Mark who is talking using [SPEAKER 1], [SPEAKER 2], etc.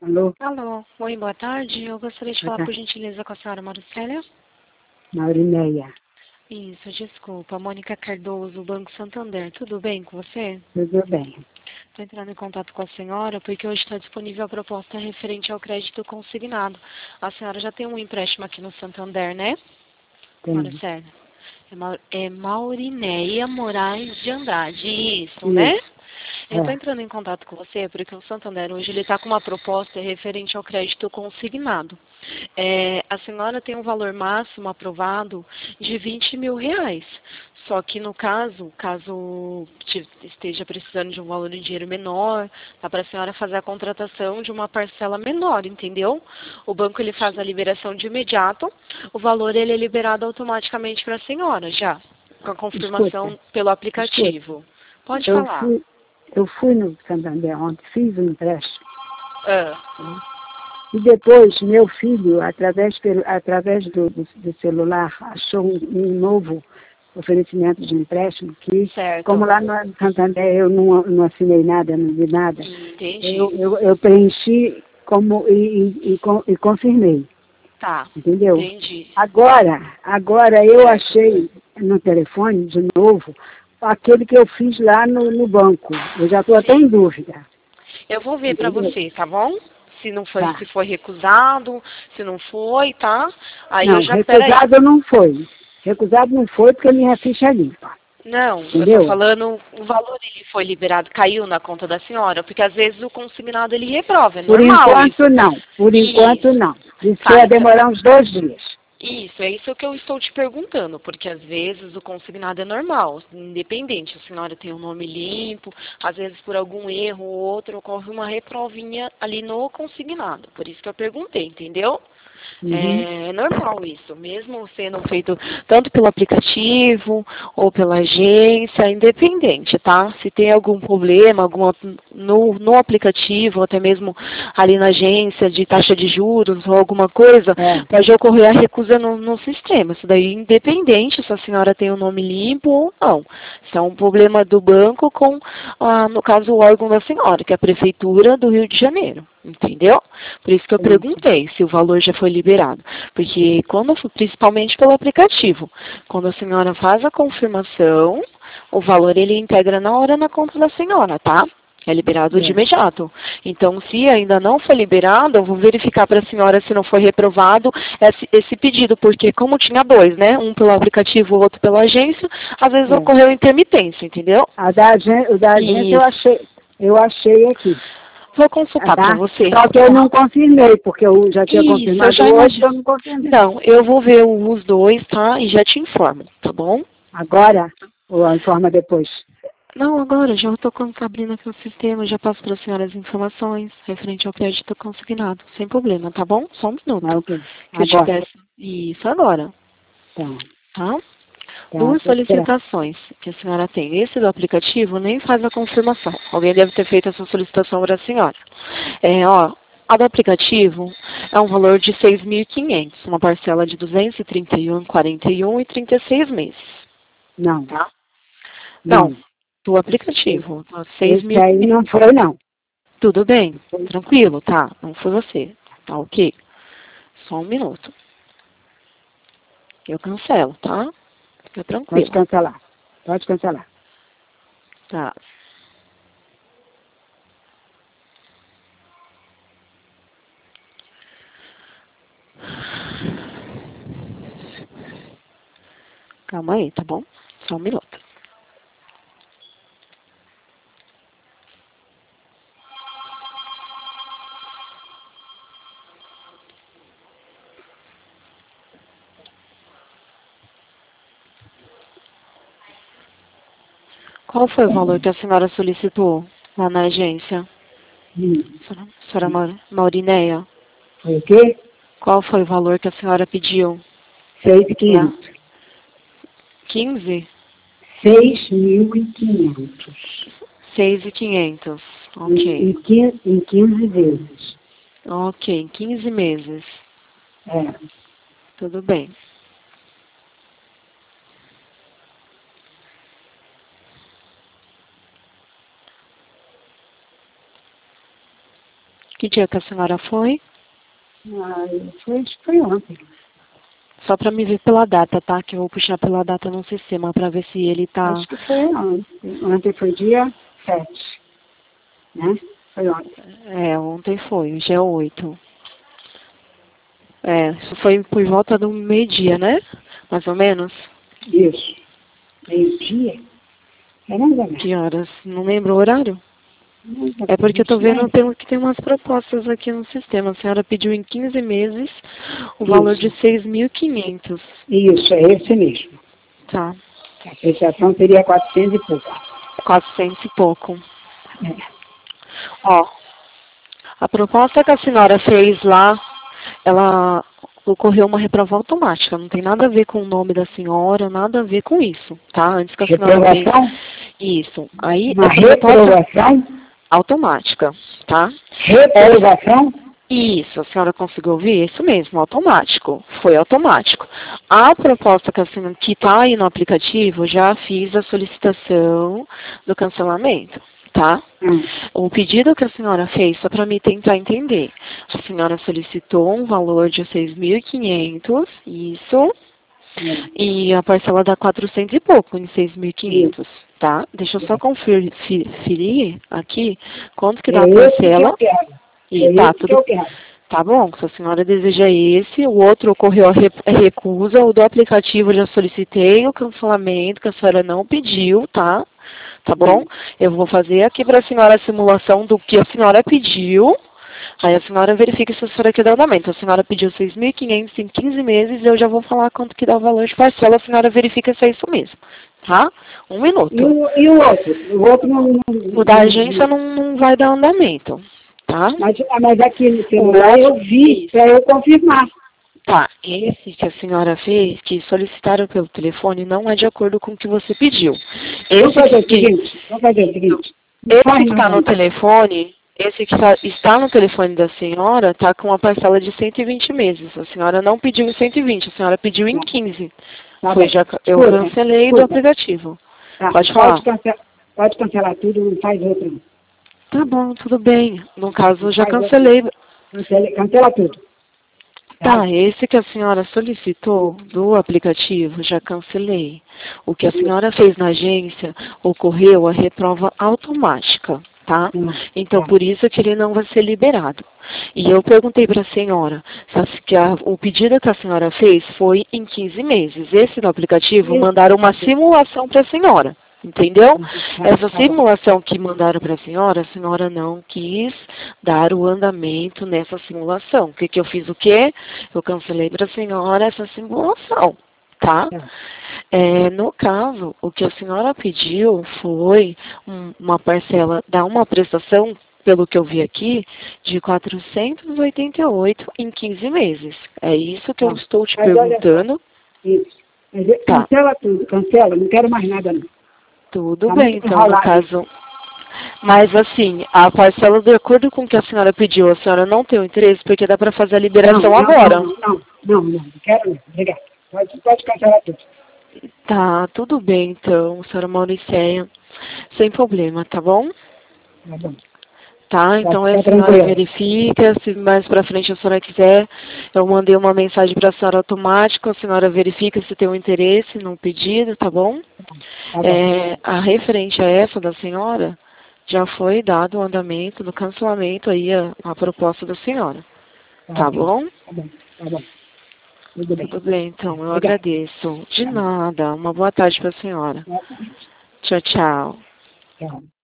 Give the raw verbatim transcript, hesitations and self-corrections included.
[SPEAKER 1] Alô?
[SPEAKER 2] Alô, oi, boa tarde. Eu gostaria de
[SPEAKER 1] Boa
[SPEAKER 2] falar, por
[SPEAKER 1] tarde.
[SPEAKER 2] gentileza, com a senhora Maricélia.
[SPEAKER 1] Maurineia.
[SPEAKER 2] Isso, desculpa. Mônica Cardoso, Banco Santander. Tudo bem com você?
[SPEAKER 1] Tudo bem.
[SPEAKER 2] Estou entrando em contato com a senhora porque hoje está disponível a proposta referente ao crédito consignado. A senhora já tem um empréstimo aqui no Santander, né,
[SPEAKER 1] Tem.
[SPEAKER 2] Maricélia? É, Mau- é Maurineia Moraes de Andrade, isso, né?
[SPEAKER 1] Isso.
[SPEAKER 2] Eu estou
[SPEAKER 1] É.
[SPEAKER 2] entrando em contato com você porque o Santander hoje ele está com uma proposta referente ao crédito consignado. É, a senhora tem um valor máximo aprovado de vinte mil reais. Só que no caso, caso te- esteja precisando de um valor em dinheiro menor, dá para a senhora fazer a contratação de uma parcela menor, entendeu? O banco ele faz a liberação de imediato, o valor ele é liberado automaticamente para a senhora já, com a
[SPEAKER 1] Escuta,
[SPEAKER 2] confirmação pelo
[SPEAKER 1] escuta.
[SPEAKER 2] aplicativo. Pode
[SPEAKER 1] Eu
[SPEAKER 2] falar.
[SPEAKER 1] fui, eu fui no Santander ontem, fiz um empréstimo.
[SPEAKER 2] Ah,
[SPEAKER 1] Né? E depois, meu filho, através, pelo- através do, do, do celular, achou um, um novo oferecimento de empréstimo que, como
[SPEAKER 2] certo.
[SPEAKER 1] lá no Santander eu não, não assinei nada, não vi nada,
[SPEAKER 2] Entendi.
[SPEAKER 1] eu, eu, eu preenchi como, e, e, e, con- e confirmei.
[SPEAKER 2] Tá.
[SPEAKER 1] Entendeu?
[SPEAKER 2] Entendi.
[SPEAKER 1] Agora, agora eu
[SPEAKER 2] Certo.
[SPEAKER 1] achei no telefone, de novo, aquele que eu fiz lá no, no banco. Eu já estou até em
[SPEAKER 2] Sim.
[SPEAKER 1] dúvida.
[SPEAKER 2] Eu vou ver pra
[SPEAKER 1] Entendeu?
[SPEAKER 2] você, tá bom? Se não foi,
[SPEAKER 1] Tá.
[SPEAKER 2] se foi recusado, se não foi, tá? Aí eu
[SPEAKER 1] Não,
[SPEAKER 2] já, peraí.
[SPEAKER 1] recusado não foi. Recusado não foi porque minha ficha é limpa.
[SPEAKER 2] Não, eu tô
[SPEAKER 1] Entendeu?
[SPEAKER 2] falando, o valor ele foi liberado, caiu na conta da senhora, porque às vezes o consignado ele reprova, é
[SPEAKER 1] Por
[SPEAKER 2] normal
[SPEAKER 1] enquanto
[SPEAKER 2] isso.
[SPEAKER 1] não. Por enquanto
[SPEAKER 2] Isso.
[SPEAKER 1] não. Disse que
[SPEAKER 2] Tá,
[SPEAKER 1] ia
[SPEAKER 2] então.
[SPEAKER 1] demorar uns dois dias.
[SPEAKER 2] Isso, é isso que eu estou te perguntando, porque às vezes o consignado é normal, independente, a senhora tem o nome limpo, às vezes por algum erro ou outro ocorre uma reprovinha ali no consignado, por isso que eu perguntei, entendeu?
[SPEAKER 1] Uhum.
[SPEAKER 2] É normal isso, mesmo sendo feito tanto pelo aplicativo ou pela agência, independente, tá? Se tem algum problema, alguma no, no aplicativo, ou até mesmo ali na agência de taxa de juros ou alguma coisa,
[SPEAKER 1] É.
[SPEAKER 2] pode ocorrer a recusa no, no sistema. Isso daí independente se a senhora tem o nome limpo ou não. Isso é um problema do banco com, ah, no caso, o órgão da senhora, que é a Prefeitura do Rio de Janeiro. Entendeu? Por isso que eu
[SPEAKER 1] Entendi.
[SPEAKER 2] perguntei se o valor já foi liberado. Porque quando, principalmente pelo aplicativo, quando a senhora faz a confirmação, o valor ele integra na hora na conta da senhora, tá? É liberado de
[SPEAKER 1] É.
[SPEAKER 2] imediato. Então, se ainda não foi liberado, eu vou verificar para a senhora se não foi reprovado esse, esse pedido, porque como tinha dois, né? Um pelo aplicativo, o outro pela agência, às vezes
[SPEAKER 1] É.
[SPEAKER 2] ocorreu intermitência, entendeu?
[SPEAKER 1] A da, agen- o da agência eu
[SPEAKER 2] Isso.
[SPEAKER 1] achei, eu achei aqui.
[SPEAKER 2] Vou consultar para
[SPEAKER 1] Tá?
[SPEAKER 2] você.
[SPEAKER 1] Só que eu não confirmei, porque eu já tinha
[SPEAKER 2] Isso, eu
[SPEAKER 1] confirmado
[SPEAKER 2] já
[SPEAKER 1] hoje,
[SPEAKER 2] imagino.
[SPEAKER 1] eu não confirmei.
[SPEAKER 2] Não, eu vou ver os dois, tá? E já te informo, tá bom?
[SPEAKER 1] Agora, ou informa depois.
[SPEAKER 2] Não, agora já estou abrindo aqui o sistema, já passo para a senhora as informações referente ao crédito consignado, sem problema, tá bom? Só um
[SPEAKER 1] Ah,
[SPEAKER 2] minuto,
[SPEAKER 1] ok.
[SPEAKER 2] que eu te
[SPEAKER 1] Agora.
[SPEAKER 2] peço. Isso agora,
[SPEAKER 1] Tá,
[SPEAKER 2] tá?
[SPEAKER 1] tá,
[SPEAKER 2] Duas
[SPEAKER 1] tô esperando.
[SPEAKER 2] solicitações que a senhora tem. Esse do aplicativo nem faz a confirmação. Alguém deve ter feito essa solicitação para a senhora. É, ó, a do aplicativo é um valor de seis mil e quinhentos, uma parcela de duzentos e trinta e um vírgula quarenta e um e trinta e seis meses,
[SPEAKER 1] Não,
[SPEAKER 2] tá? Não,
[SPEAKER 1] não.
[SPEAKER 2] do
[SPEAKER 1] Esse
[SPEAKER 2] aplicativo,
[SPEAKER 1] esse aí
[SPEAKER 2] seis mil e quinhentos.
[SPEAKER 1] não foi, não.
[SPEAKER 2] Tudo bem,
[SPEAKER 1] Foi-
[SPEAKER 2] tranquilo, tá? Não foi você, tá ok? Só um minuto. Eu cancelo, tá? Fica
[SPEAKER 1] Pode
[SPEAKER 2] tranquilo.
[SPEAKER 1] cancelar. Pode cancelar.
[SPEAKER 2] Tá. Calma aí, tá bom? Só um minuto. Qual foi o valor que a senhora solicitou lá na agência?
[SPEAKER 1] Hum.
[SPEAKER 2] Senhora senhora Mau- Maurineia,
[SPEAKER 1] Foi o quê?
[SPEAKER 2] qual foi o valor que a senhora pediu?
[SPEAKER 1] Seis e
[SPEAKER 2] Pra
[SPEAKER 1] quinhentos.
[SPEAKER 2] quinze?
[SPEAKER 1] Seis mil e quinhentos.
[SPEAKER 2] seis mil e quinhentos.
[SPEAKER 1] Em,
[SPEAKER 2] Ok.
[SPEAKER 1] em, quin- em quinze vezes.
[SPEAKER 2] Ok, em quinze meses.
[SPEAKER 1] É.
[SPEAKER 2] Tudo bem. Que dia que a senhora foi?
[SPEAKER 1] Ah, foi, foi ontem.
[SPEAKER 2] Só para me ver pela data, tá? Que eu vou puxar pela data no sistema para ver se ele tá...
[SPEAKER 1] Acho que foi ontem. Ontem foi dia sete, né? Foi ontem.
[SPEAKER 2] É, ontem foi, hoje é oito. É, isso foi por volta do meio-dia, né? Mais ou menos.
[SPEAKER 1] Isso. Meio-dia? É mais ou menos.
[SPEAKER 2] Que horas? Não lembro o horário?
[SPEAKER 1] Mais ou
[SPEAKER 2] É porque eu tô vendo
[SPEAKER 1] menos.
[SPEAKER 2] tem- que tem umas propostas aqui no sistema. A senhora pediu em quinze meses o valor de seis mil e quinhentos.
[SPEAKER 1] Isso, é esse mesmo.
[SPEAKER 2] Tá.
[SPEAKER 1] A prestação seria quatrocentos e pouco.
[SPEAKER 2] quatrocentos e pouco.
[SPEAKER 1] É.
[SPEAKER 2] Ó, a proposta que a senhora fez lá, ela ocorreu uma reprova automática. Não tem nada a ver com o nome da senhora, nada a ver com isso, tá? Antes que a senhora fez
[SPEAKER 1] Reprovação?
[SPEAKER 2] isso. Aí,
[SPEAKER 1] Uma
[SPEAKER 2] essa proposta
[SPEAKER 1] reprovação?
[SPEAKER 2] automática, tá?
[SPEAKER 1] Reprovação?
[SPEAKER 2] Isso, a senhora conseguiu ouvir? Isso mesmo, automático. Foi automático. A proposta que a senhora, que está aí no aplicativo, já fiz a solicitação do cancelamento, tá?
[SPEAKER 1] Hum.
[SPEAKER 2] O pedido que a senhora fez, só para me tentar entender. A senhora solicitou um valor de seis mil e quinhentos, isso,
[SPEAKER 1] Hum.
[SPEAKER 2] e a parcela dá quatrocentos e pouco em seis mil e quinhentos, tá? Deixa eu só conferir conferir aqui quanto que dá
[SPEAKER 1] É
[SPEAKER 2] a
[SPEAKER 1] esse que
[SPEAKER 2] parcela.
[SPEAKER 1] eu quero.
[SPEAKER 2] E
[SPEAKER 1] É
[SPEAKER 2] tá,
[SPEAKER 1] esse que
[SPEAKER 2] tudo
[SPEAKER 1] eu quero.
[SPEAKER 2] tá bom. Se a senhora deseja esse, o outro ocorreu a re- a recusa, o do aplicativo eu já solicitei o cancelamento, que a senhora não pediu, tá? Tá bom? Eu vou fazer aqui para a senhora a simulação do que a senhora pediu. Aí a senhora verifica se a senhora quer dar andamento. A senhora pediu seis mil e quinhentos em quinze meses, eu já vou falar quanto que dá o valor de parcela, a senhora verifica se é isso mesmo. Tá? Um
[SPEAKER 1] E
[SPEAKER 2] minuto.
[SPEAKER 1] o, e o outro? O outro não... não,
[SPEAKER 2] O da
[SPEAKER 1] não-
[SPEAKER 2] agência não, não vai dar andamento. Tá?
[SPEAKER 1] Mas, mas aqui no
[SPEAKER 2] O
[SPEAKER 1] celular eu
[SPEAKER 2] outro,
[SPEAKER 1] vi
[SPEAKER 2] isso.
[SPEAKER 1] para eu confirmar.
[SPEAKER 2] Tá, esse que a senhora fez, que solicitaram pelo telefone, não é de acordo com o que você pediu.
[SPEAKER 1] Vamos fazer
[SPEAKER 2] Esse
[SPEAKER 1] o
[SPEAKER 2] que,
[SPEAKER 1] seguinte, vamos fazer o seguinte.
[SPEAKER 2] esse
[SPEAKER 1] Faz
[SPEAKER 2] que está no
[SPEAKER 1] novamente.
[SPEAKER 2] telefone, esse que tá- está no telefone da senhora, está com uma parcela de cento e vinte meses. A senhora não pediu em cento e vinte, a senhora pediu em quinze.
[SPEAKER 1] Tá
[SPEAKER 2] Foi
[SPEAKER 1] bom.
[SPEAKER 2] já, eu
[SPEAKER 1] Escuta,
[SPEAKER 2] cancelei do
[SPEAKER 1] escuta.
[SPEAKER 2] aplicativo.
[SPEAKER 1] Tá,
[SPEAKER 2] Pode falar.
[SPEAKER 1] cancelar, pode cancelar tudo, faz outro.
[SPEAKER 2] Tá bom, tudo bem. No caso, eu já
[SPEAKER 1] Faz outro.
[SPEAKER 2] cancelei.
[SPEAKER 1] Cancela, cancela tudo.
[SPEAKER 2] Tá, esse que a senhora solicitou do aplicativo, já cancelei. O que a senhora fez na agência ocorreu a reprova automática, tá?
[SPEAKER 1] Hum,
[SPEAKER 2] Então,
[SPEAKER 1] tá.
[SPEAKER 2] por isso que ele não vai ser liberado. E eu perguntei para a senhora se a- que a- o pedido que a senhora fez foi em quinze meses. Esse do aplicativo
[SPEAKER 1] Isso.
[SPEAKER 2] mandaram uma simulação para a senhora. Entendeu?
[SPEAKER 1] Tá,
[SPEAKER 2] Essa
[SPEAKER 1] tá bom.
[SPEAKER 2] simulação que mandaram para a senhora, a senhora não quis dar o andamento nessa simulação. O que, que eu fiz o quê? Eu cancelei para a senhora essa simulação, tá?
[SPEAKER 1] Tá.
[SPEAKER 2] É, no caso, o que a senhora pediu foi um- uma parcela, dar uma prestação, pelo que eu vi aqui, de quatrocentos e oitenta e oito em quinze meses. É isso que eu
[SPEAKER 1] Tá.
[SPEAKER 2] estou te
[SPEAKER 1] Mas olha só.
[SPEAKER 2] perguntando.
[SPEAKER 1] Isso. Mas, eh,
[SPEAKER 2] Tá.
[SPEAKER 1] cancela tudo, cancela, não quero mais nada não.
[SPEAKER 2] Tudo
[SPEAKER 1] Tá
[SPEAKER 2] bem,
[SPEAKER 1] muito
[SPEAKER 2] então, no
[SPEAKER 1] enrolado.
[SPEAKER 2] caso. Mas assim, a parcela, de acordo com o que a senhora pediu, a senhora não tem o interesse, porque dá para fazer a liberação
[SPEAKER 1] Não, não,
[SPEAKER 2] agora.
[SPEAKER 1] Não, não, não, não, não quero não. Obrigado. Pode, pode cancelar tudo.
[SPEAKER 2] Tá, tudo bem então, senhora Mauricéia. Sem problema, tá bom?
[SPEAKER 1] Tá bom.
[SPEAKER 2] Tá, então
[SPEAKER 1] Tá,
[SPEAKER 2] a
[SPEAKER 1] tá
[SPEAKER 2] senhora
[SPEAKER 1] tranquilo.
[SPEAKER 2] verifica, se mais pra frente a senhora quiser, eu mandei uma mensagem pra senhora automática, a senhora verifica se tem um interesse no pedido, tá bom?
[SPEAKER 1] Tá bom.
[SPEAKER 2] É, a referente a essa da senhora, já foi dado o andamento do cancelamento aí, a, a proposta da senhora. Tá
[SPEAKER 1] ok.
[SPEAKER 2] bom?
[SPEAKER 1] Tá bom, tá bom. Tudo bem.
[SPEAKER 2] Tudo bem, então, eu
[SPEAKER 1] Obrigado.
[SPEAKER 2] agradeço. De nada, uma boa tarde pra senhora.
[SPEAKER 1] Tá.
[SPEAKER 2] Tchau, tchau.
[SPEAKER 1] Tchau.